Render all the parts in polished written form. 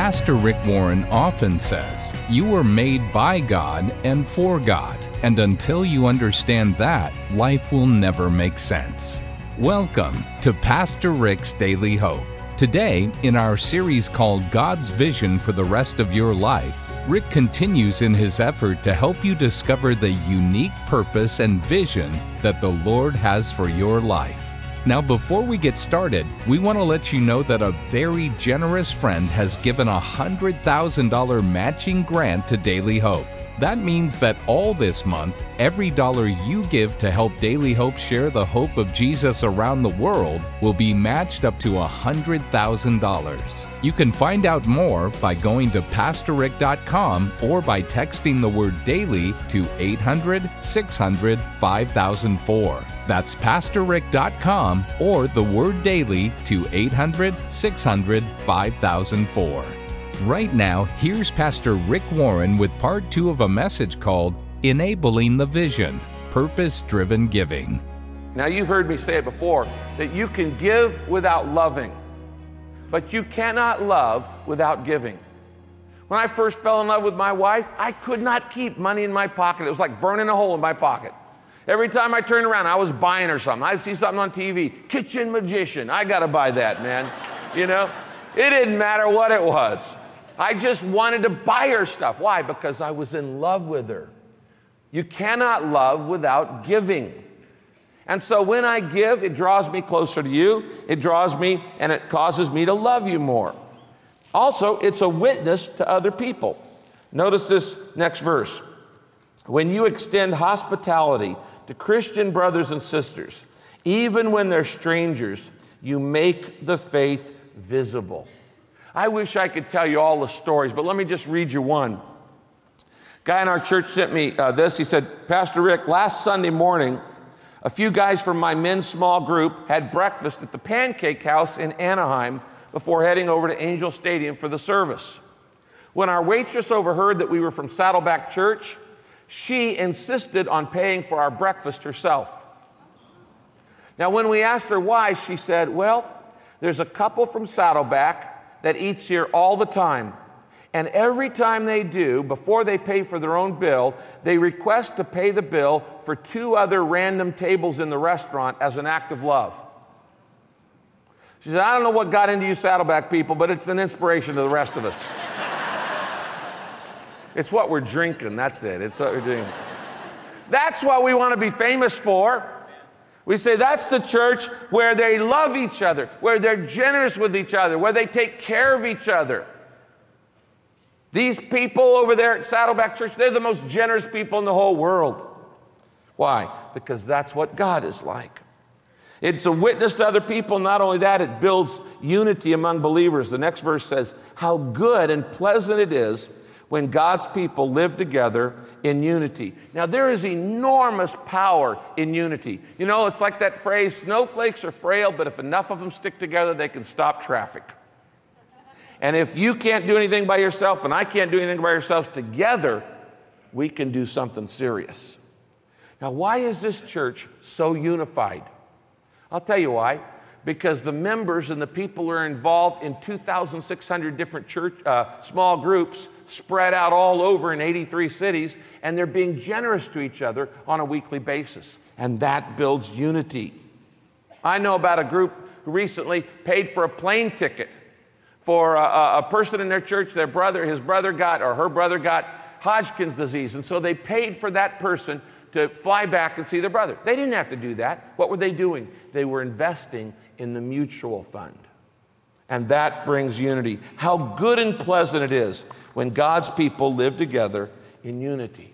Pastor Rick Warren often says, you were made by God and for God, and until you understand that, life will never make sense. Welcome to Pastor Rick's Daily Hope. Today, in our series called God's Vision for the Rest of Your Life, Rick continues in his effort to help you discover the unique purpose and vision that the Lord has for your life. Now, before we get started, we want to let you know that a very generous friend has given a $100,000 matching grant to Daily Hope. That means that all this month, every dollar you give to help Daily Hope share the hope of Jesus around the world will be matched up to $100,000. You can find out more by going to PastorRick.com or by texting the word DAILY to 800-600-5004. That's PastorRick.com or the word DAILY to 800-600-5004. Right now, here's Pastor Rick Warren with part 2 of a message called Enabling the Vision, Purpose-Driven Giving. Now, you've heard me say it before, that you can give without loving, but you cannot love without giving. When I first fell in love with my wife, I could not keep money in my pocket. It was like burning a hole in my pocket. Every time I turned around, I was buying her something. I'd see something on TV, Kitchen Magician. I got to buy that, man. You know, it didn't matter what it was. I just wanted to buy her stuff. Why? Because I was in love with her. You cannot love without giving. And so when I give, it draws me closer to you. It draws me and it causes me to love you more. Also, it's a witness to other people. Notice this next verse. When you extend hospitality to Christian brothers and sisters, even when they're strangers, you make the faith visible. I wish I could tell you all the stories, but let me just read you one. Guy in our church sent me this. He said, Pastor Rick, last Sunday morning, a few guys from my men's small group had breakfast at the Pancake House in Anaheim before heading over to Angel Stadium for the service. When our waitress overheard that we were from Saddleback Church, she insisted on paying for our breakfast herself. Now, when we asked her why, she said, well, there's a couple from Saddleback that eats here all the time. And every time they do, before they pay for their own bill, they request to pay the bill for 2 other random tables in the restaurant as an act of love. She said, I don't know what got into you Saddleback people, but it's an inspiration to the rest of us. It's what we're drinking, that's it. It's what we're doing. That's what we want to be famous for. We say that's the church where they love each other, where they're generous with each other, where they take care of each other. These people over there at Saddleback Church, they're the most generous people in the whole world. Why? Because that's what God is like. It's a witness to other people. Not only that, it builds unity among believers. The next verse says, how good and pleasant it is when God's people live together in unity. Now, there is enormous power in unity. You know, it's like that phrase, snowflakes are frail, but if enough of them stick together, they can stop traffic. And if you can't do anything by yourself and I can't do anything by ourselves, together, we can do something serious. Now, why is this church so unified? I'll tell you why. Because the members and the people who are involved in 2,600 different church small groups spread out all over in 83 cities, and they're being generous to each other on a weekly basis. And that builds unity. I know about a group who recently paid for a plane ticket for a person in their church. His brother got Hodgkin's disease, and so they paid for that person to fly back and see their brother. They didn't have to do that. What were they doing? They were investing in the mutual fund. And that brings unity. How good and pleasant it is when God's people live together in unity.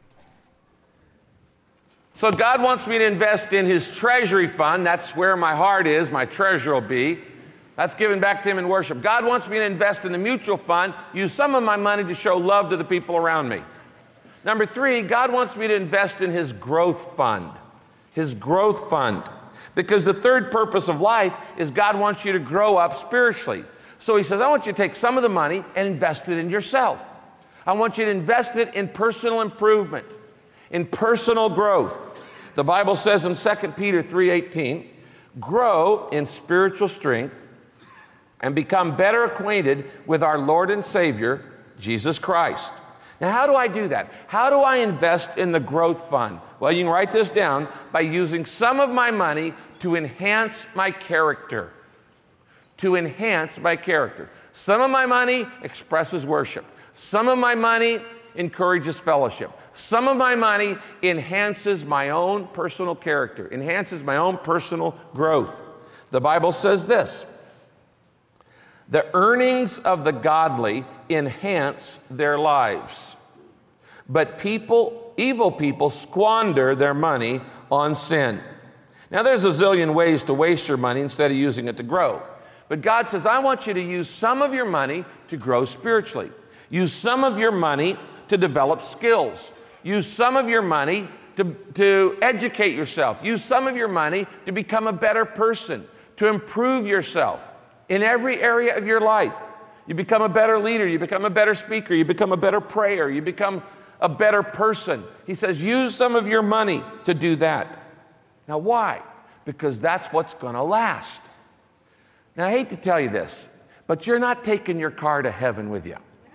So God wants me to invest in His treasury fund. That's where my heart is, my treasure will be. That's given back to Him in worship. God wants me to invest in the mutual fund, use some of my money to show love to the people around me. Number 3, God wants me to invest in His growth fund. His growth fund. Because the third purpose of life is God wants you to grow up spiritually. So He says, I want you to take some of the money and invest it in yourself. I want you to invest it in personal improvement, in personal growth. The Bible says in 2 Peter 3:18, grow in spiritual strength and become better acquainted with our Lord and Savior, Jesus Christ. Now, how do I do that? How do I invest in the growth fund? Well, you can write this down by using some of my money to enhance my character. To enhance my character. Some of my money expresses worship. Some of my money encourages fellowship. Some of my money enhances my own personal character, enhances my own personal growth. The Bible says this: the earnings of the godly enhance their lives, but evil people squander their money on sin. Now, there's a zillion ways to waste your money instead of using it to grow. But God says, I want you to use some of your money to grow spiritually. Use some of your money to develop skills. Use some of your money to educate yourself. Use some of your money to become a better person, to improve yourself in every area of your life. You become a better leader. You become a better speaker. You become a better prayer. You become a better person. He says, use some of your money to do that. Now, why? Because that's what's going to last. Now, I hate to tell you this, but you're not taking your car to heaven with you.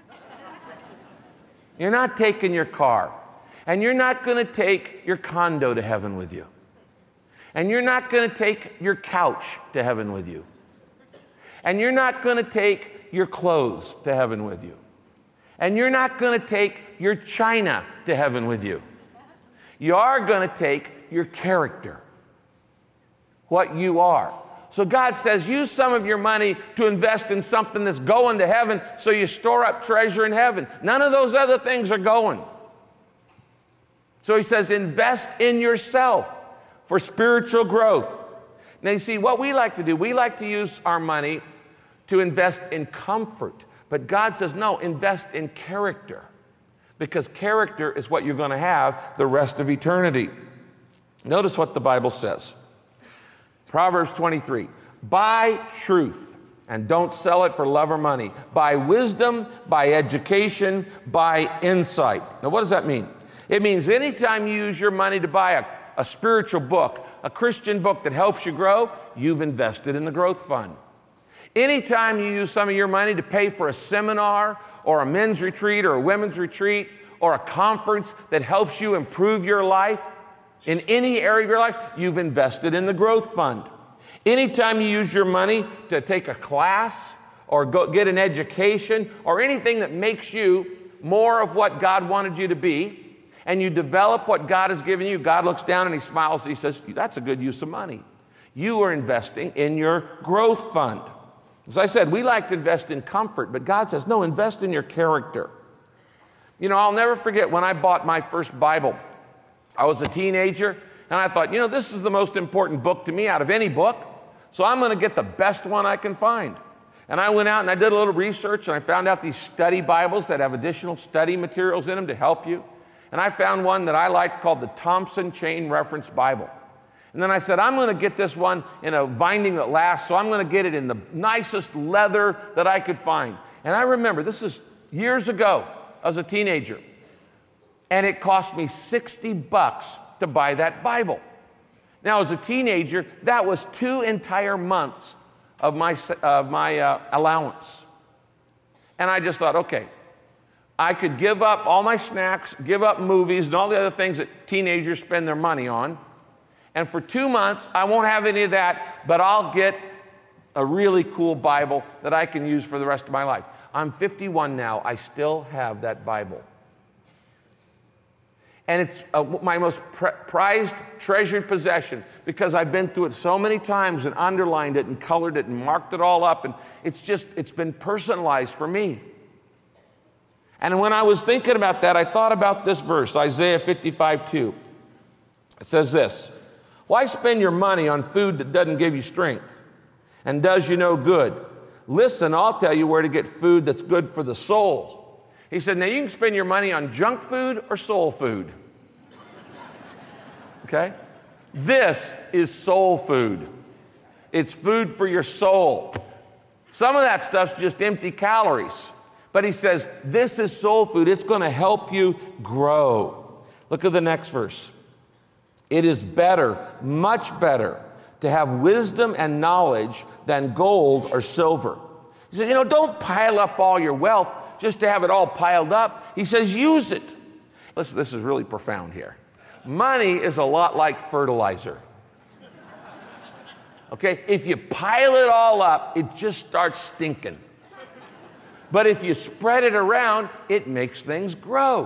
You're not taking your car. And you're not going to take your condo to heaven with you. And you're not going to take your couch to heaven with you. And you're not going to take your clothes to heaven with you. And you're not going to take your china to heaven with you. You are going to take your character, what you are. So God says, use some of your money to invest in something that's going to heaven so you store up treasure in heaven. None of those other things are going. So he says, invest in yourself for spiritual growth. Now you see, what we like to do, we like to use our money to invest in comfort. But God says, no, invest in character. Because character is what you're going to have the rest of eternity. Notice what the Bible says. Proverbs 23, buy truth and don't sell it for love or money. Buy wisdom, buy education, buy insight. Now, what does that mean? It means anytime you use your money to buy a spiritual book, a Christian book that helps you grow, you've invested in the growth fund. Anytime you use some of your money to pay for a seminar or a men's retreat or a women's retreat or a conference that helps you improve your life, in any area of your life, you've invested in the growth fund. Anytime you use your money to take a class or go get an education or anything that makes you more of what God wanted you to be, and you develop what God has given you, God looks down and he smiles and he says, that's a good use of money. You are investing in your growth fund. As I said, we like to invest in comfort, but God says, no, invest in your character. You know, I'll never forget when I bought my first Bible. I was a teenager, and I thought, this is the most important book to me out of any book, so I'm going to get the best one I can find. And I went out and I did a little research, and I found out these study Bibles that have additional study materials in them to help you. And I found one that I liked called the Thompson Chain Reference Bible. And then I said, I'm going to get this one in a binding that lasts, so I'm going to get it in the nicest leather that I could find. And I remember, this is years ago, I was a teenager. And it cost me $60 to buy that Bible. Now, as a teenager, that was 2 entire months of my allowance. And I just thought, okay, I could give up all my snacks, give up movies, and all the other things that teenagers spend their money on. And for 2 months, I won't have any of that, but I'll get a really cool Bible that I can use for the rest of my life. I'm 51 now. I still have that Bible. And it's my most prized, treasured possession because I've been through it so many times and underlined it and colored it and marked it all up. And it's been personalized for me. And when I was thinking about that, I thought about this verse, Isaiah 55:2. It says this, why spend your money on food that doesn't give you strength and does you no good? Listen, I'll tell you where to get food that's good for the soul. He said, now you can spend your money on junk food or soul food. Okay? This is soul food. It's food for your soul. Some of that stuff's just empty calories. But he says, this is soul food. It's going to help you grow. Look at the next verse. It is better, much better, to have wisdom and knowledge than gold or silver. He says, don't pile up all your wealth just to have it all piled up. He says, use it. Listen, this is really profound here. Money is a lot like fertilizer. Okay? If you pile it all up, it just starts stinking. But if you spread it around, it makes things grow.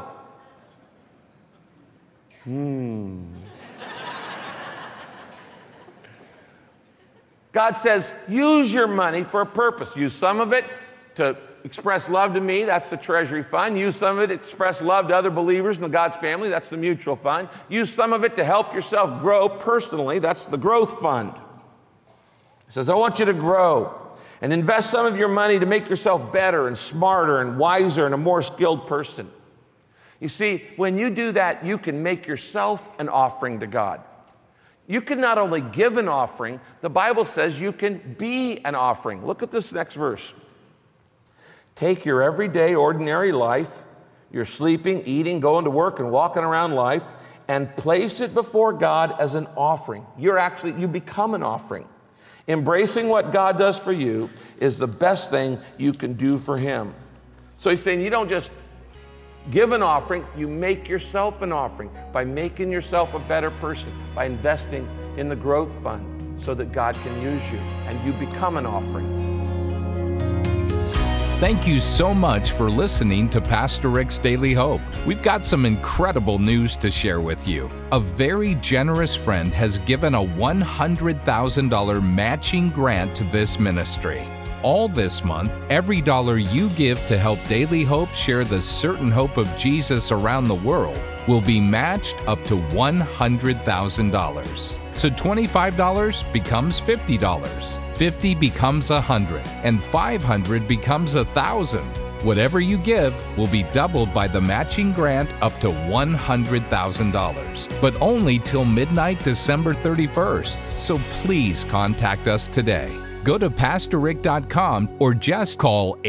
God says, use your money for a purpose. Use some of it to express love to me. That's the treasury fund. Use some of it to express love to other believers in God's family. That's the mutual fund. Use some of it to help yourself grow personally. That's the growth fund. He says, I want you to grow and invest some of your money to make yourself better and smarter and wiser and a more skilled person. You see, when you do that, you can make yourself an offering to God. You can not only give an offering, the Bible says you can be an offering. Look at this next verse. Take your everyday, ordinary life, your sleeping, eating, going to work, and walking around life, and place it before God as an offering. You become an offering. Embracing what God does for you is the best thing you can do for Him. So he's saying you don't just give an offering, you make yourself an offering by making yourself a better person, by investing in the growth fund so that God can use you and you become an offering. Thank you so much for listening to Pastor Rick's Daily Hope. We've got some incredible news to share with you. A very generous friend has given a $100,000 matching grant to this ministry. All this month, every dollar you give to help Daily Hope share the certain hope of Jesus around the world will be matched up to $100,000. So $25 becomes $50, $50 becomes $100, and $500 becomes $1,000. Whatever you give will be doubled by the matching grant up to $100,000, but only till midnight December 31st. So please contact us today. Go to PastorRick.com or just call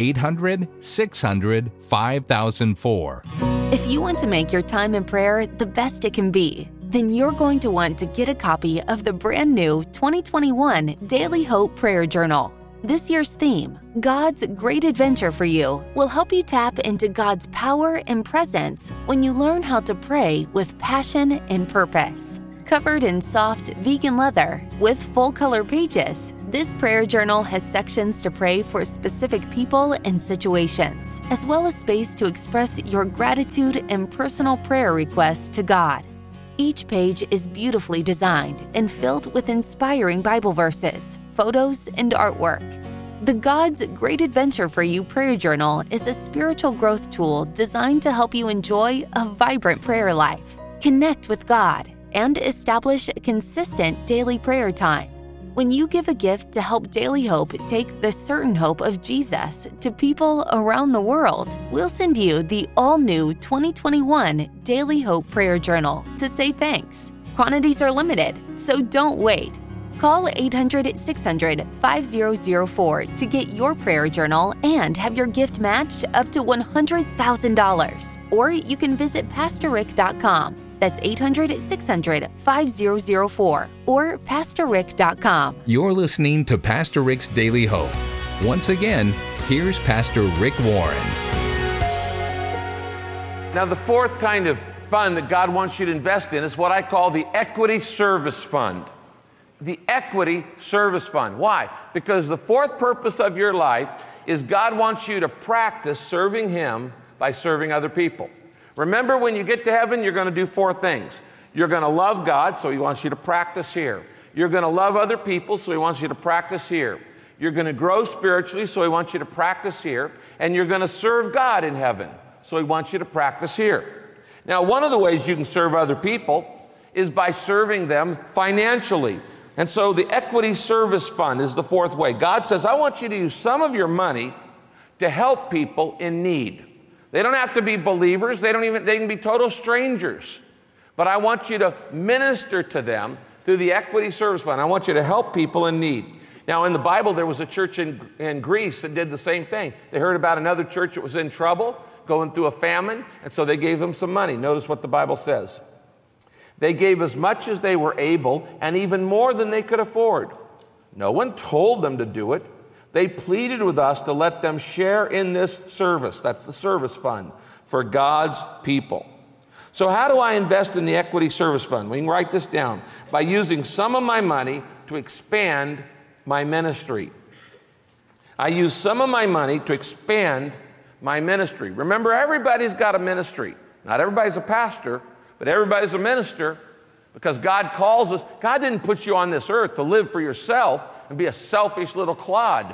800-600-5004. If you want to make your time in prayer the best it can be, then you're going to want to get a copy of the brand new 2021 Daily Hope Prayer Journal. This year's theme, God's Great Adventure for You, will help you tap into God's power and presence when you learn how to pray with passion and purpose. Covered in soft vegan leather with full-color pages, this prayer journal has sections to pray for specific people and situations, as well as space to express your gratitude and personal prayer requests to God. Each page is beautifully designed and filled with inspiring Bible verses, photos, and artwork. The God's Great Adventure for You prayer journal is a spiritual growth tool designed to help you enjoy a vibrant prayer life, connect with God, and establish a consistent daily prayer time. When you give a gift to help Daily Hope take the certain hope of Jesus to people around the world, we'll send you the all-new 2021 Daily Hope Prayer Journal to say thanks. Quantities are limited, so don't wait. Call 800-600-5004 to get your prayer journal and have your gift matched up to $100,000. Or you can visit PastorRick.com. That's 800-600-5004 or PastorRick.com. You're listening to Pastor Rick's Daily Hope. Once again, here's Pastor Rick Warren. Now, the fourth kind of fund that God wants you to invest in is what I call the Equity Service Fund. The Equity Service Fund. Why? Because the fourth purpose of your life is God wants you to practice serving Him by serving other people. Remember, when you get to heaven, you're going to do four things. You're going to love God, so He wants you to practice here. You're going to love other people, so He wants you to practice here. You're going to grow spiritually, so He wants you to practice here. And you're going to serve God in heaven, so He wants you to practice here. Now, one of the ways you can serve other people is by serving them financially. And so the Equity Service Fund is the fourth way. God says, I want you to use some of your money to help people in need. They don't have to be believers. They can be total strangers. But I want you to minister to them through the Equity Service Fund. I want you to help people in need. Now, in the Bible, there was a church in Greece that did the same thing. They heard about another church that was in trouble, going through a famine, and so they gave them some money. Notice what the Bible says. They gave as much as they were able and even more than they could afford. No one told them to do it. They pleaded with us to let them share in this service. That's the service fund for God's people. So how do I invest in the Equity Service Fund? We can write this down. By using some of my money to expand my ministry. I use some of my money to expand my ministry. Remember, everybody's got a ministry. Not everybody's a pastor, but everybody's a minister because God calls us. God didn't put you on this earth to live for yourself and be a selfish little clod.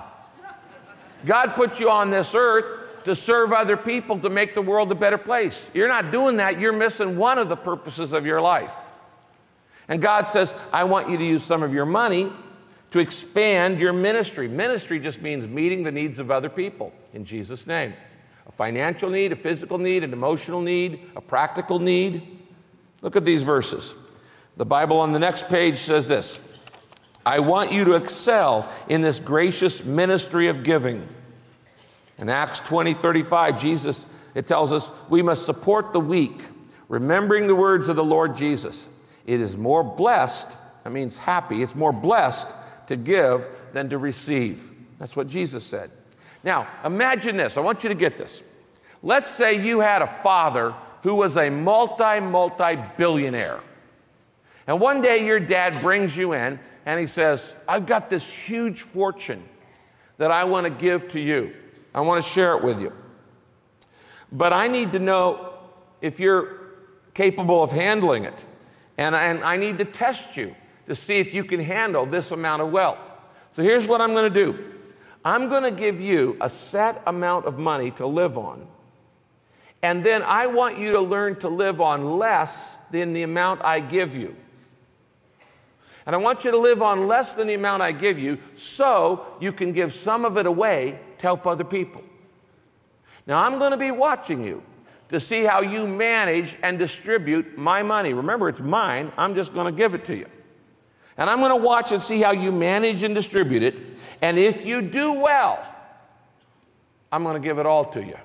God put you on this earth to serve other people, to make the world a better place. You're not doing that. You're missing one of the purposes of your life. And God says, I want you to use some of your money to expand your ministry. Ministry just means meeting the needs of other people, in Jesus' name. A financial need, a physical need, an emotional need, a practical need. Look at these verses. The Bible on the next page says this: I want you to excel in this gracious ministry of giving. In Acts 20:35, it tells us we must support the weak, remembering the words of the Lord Jesus. It is more blessed, that means happy, it's more blessed to give than to receive. That's what Jesus said. Now, imagine this. I want you to get this. Let's say you had a father who was a multi-billionaire. And one day your dad brings you in and he says, I've got this huge fortune that I want to give to you. I want to share it with you. But I need to know if you're capable of handling it. And I need to test you to see if you can handle this amount of wealth. So here's what I'm going to do. I'm going to give you a set amount of money to live on. And then I want you to learn to live on less than the amount I give you. And I want you to live on less than the amount I give you so you can give some of it away to help other people. Now, I'm going to be watching you to see how you manage and distribute my money. Remember, it's mine. I'm just going to give it to you. And I'm going to watch and see how you manage and distribute it. And if you do well, I'm going to give it all to you.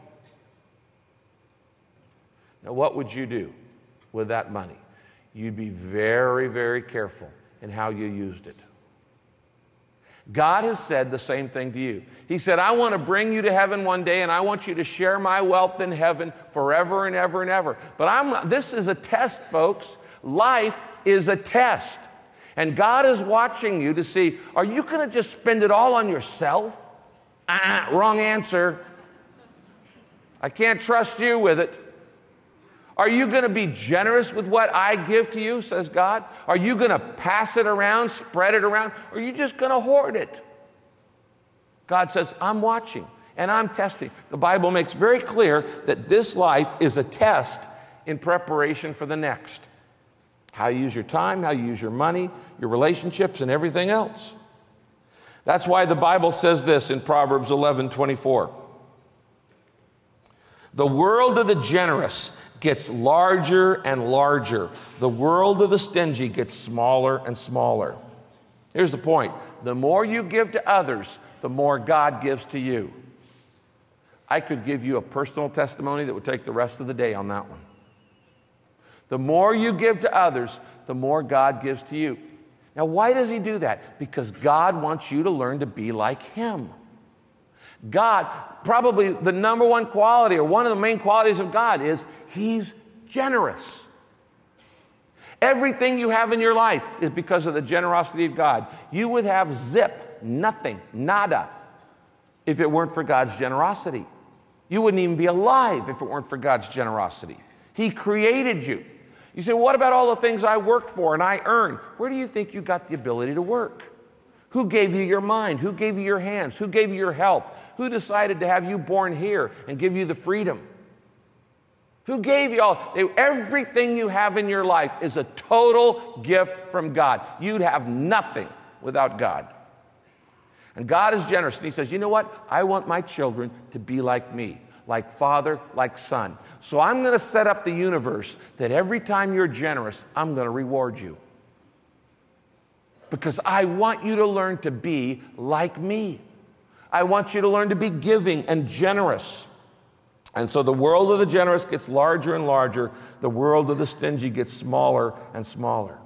Now, what would you do with that money? You'd be very, very careful in how you used it. God has said the same thing to you. He said, I want to bring you to heaven one day, and I want you to share my wealth in heaven forever and ever and ever. But this is a test, folks. Life is a test. And God is watching you to see, are you going to just spend it all on yourself? Wrong answer. I can't trust you with it. Are you going to be generous with what I give to you, says God? Are you going to pass it around, spread it around? Or are you just going to hoard it? God says, I'm watching and I'm testing. The Bible makes very clear that this life is a test in preparation for the next. How you use your time, how you use your money, your relationships, and everything else. That's why the Bible says this in Proverbs 11:24. The world of the generous gets larger and larger. The world of the stingy gets smaller and smaller. Here's the point. The more you give to others, the more God gives to you. I could give you a personal testimony that would take the rest of the day on that one. The more you give to others, the more God gives to you. Now, why does he do that? Because God wants you to learn to be like him. God, probably the number one quality or one of the main qualities of God is he's generous. Everything you have in your life is because of the generosity of God. You would have zip, nothing, nada, if it weren't for God's generosity. You wouldn't even be alive if it weren't for God's generosity. He created you. You say, what about all the things I worked for and I earned? Where do you think you got the ability to work? Who gave you your mind? Who gave you your hands? Who gave you your health? Who decided to have you born here and give you the freedom? Who gave you all? Everything you have in your life is a total gift from God. You'd have nothing without God. And God is generous. And he says, you know what? I want my children to be like me, like father, like son. So I'm going to set up the universe that every time you're generous, I'm going to reward you. Because I want you to learn to be like me. I want you to learn to be giving and generous. And so the world of the generous gets larger and larger. The world of the stingy gets smaller and smaller.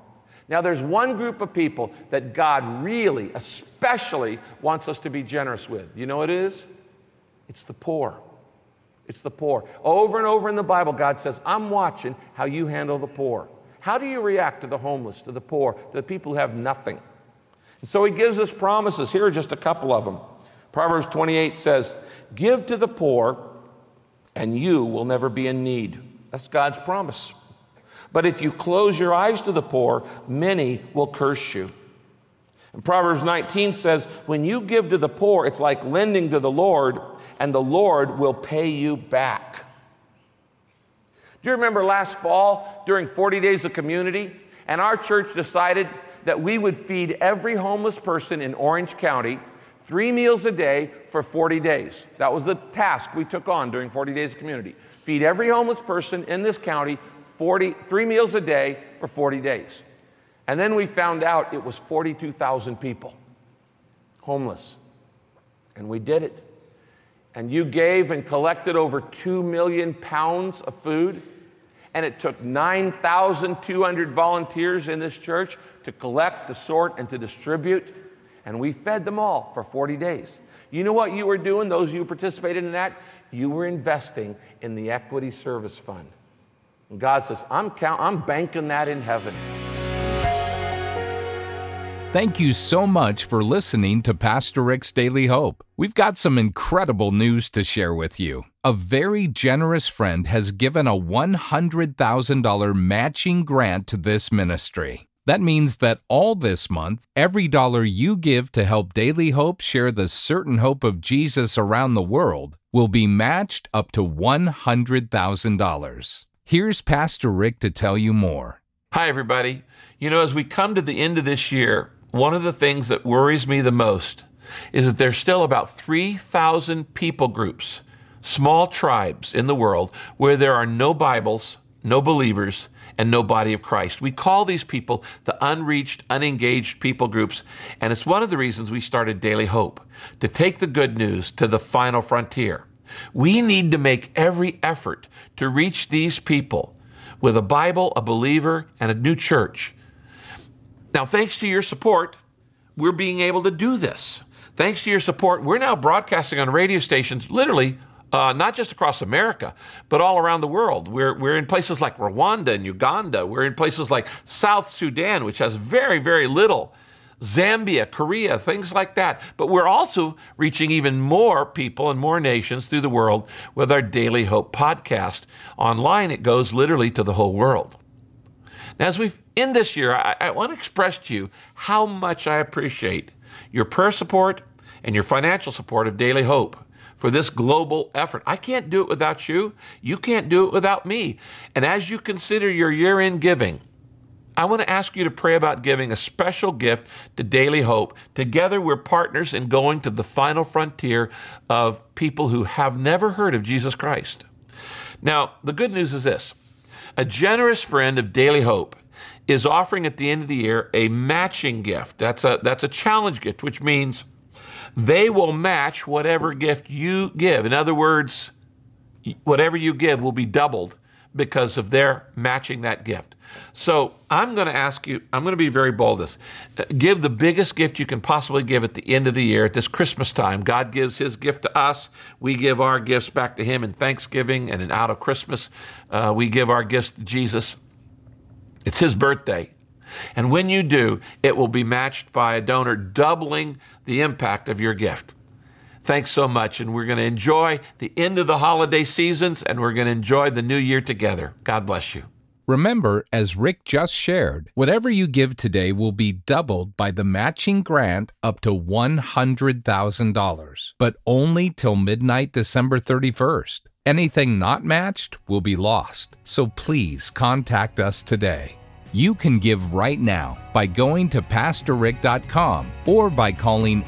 Now, there's one group of people that God really, especially wants us to be generous with. You know what it is? It's the poor. It's the poor. Over and over in the Bible, God says, I'm watching how you handle the poor. How do you react to the homeless, to the poor, to the people who have nothing? And so he gives us promises. Here are just a couple of them. Proverbs 28 says, give to the poor, and you will never be in need. That's God's promise. But if you close your eyes to the poor, many will curse you. And Proverbs 19 says, when you give to the poor, it's like lending to the Lord, and the Lord will pay you back. Do you remember last fall during 40 Days of Community? And our church decided that we would feed every homeless person in Orange County 3 meals a day for 40 days. That was the task we took on during 40 Days of Community. Feed every homeless person in this county 3 meals a day for 40 days. And then we found out it was 42,000 people homeless. And we did it. And you gave and collected over 2 million pounds of food. And it took 9,200 volunteers in this church to collect, to sort, and to distribute. And we fed them all for 40 days. You know what you were doing, those of you who participated in that? You were investing in the Equity Service Fund. And God says, I'm banking that in heaven. Thank you so much for listening to Pastor Rick's Daily Hope. We've got some incredible news to share with you. A very generous friend has given a $100,000 matching grant to this ministry. That means that all this month, every dollar you give to help Daily Hope share the certain hope of Jesus around the world will be matched up to $100,000. Here's Pastor Rick to tell you more. Hi, everybody. You know, as we come to the end of this year, one of the things that worries me the most is that there's still about 3,000 people groups, small tribes in the world where there are no Bibles, no believers, and no body of Christ. We call these people the unreached, unengaged people groups, and it's one of the reasons we started Daily Hope, to take the good news to the final frontier. We need to make every effort to reach these people with a Bible, a believer, and a new church. Now, thanks to your support, we're being able to do this. Thanks to your support, we're now broadcasting on radio stations literally not just across America, but all around the world. We're in places like Rwanda and Uganda. We're in places like South Sudan, which has very, very little. Zambia, Korea, things like that. But we're also reaching even more people and more nations through the world with our Daily Hope podcast. Online, it goes literally to the whole world. Now, as we end this year, I want to express to you how much I appreciate your prayer support and your financial support of Daily Hope for this global effort. I can't do it without you. You can't do it without me. And as you consider your year-end giving, I want to ask you to pray about giving a special gift to Daily Hope. Together, we're partners in going to the final frontier of people who have never heard of Jesus Christ. Now, the good news is this. A generous friend of Daily Hope is offering at the end of the year a matching gift. That's a challenge gift, which means they will match whatever gift you give. In other words, whatever you give will be doubled because of their matching that gift. So I'm going to ask you, I'm going to be very bold this. Give the biggest gift you can possibly give at the end of the year, at this Christmas time. God gives his gift to us. We give our gifts back to him in Thanksgiving, and out of Christmas, we give our gifts to Jesus. It's his birthday. And when you do, it will be matched by a donor doubling the impact of your gift. Thanks so much, and we're going to enjoy the end of the holiday seasons, and we're going to enjoy the new year together. God bless you. Remember, as Rick just shared, whatever you give today will be doubled by the matching grant up to $100,000, but only till midnight December 31st. Anything not matched will be lost, so please contact us today. You can give right now by going to PastorRick.com or by calling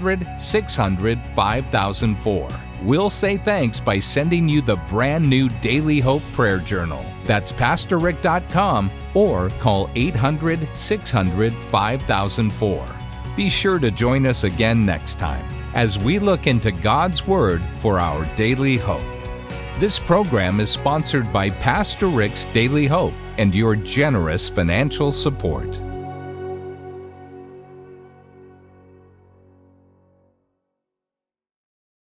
800-600-5004. We'll say thanks by sending you the brand new Daily Hope Prayer Journal. That's PastorRick.com or call 800-600-5004. Be sure to join us again next time as we look into God's Word for our daily hope. This program is sponsored by Pastor Rick's Daily Hope and your generous financial support.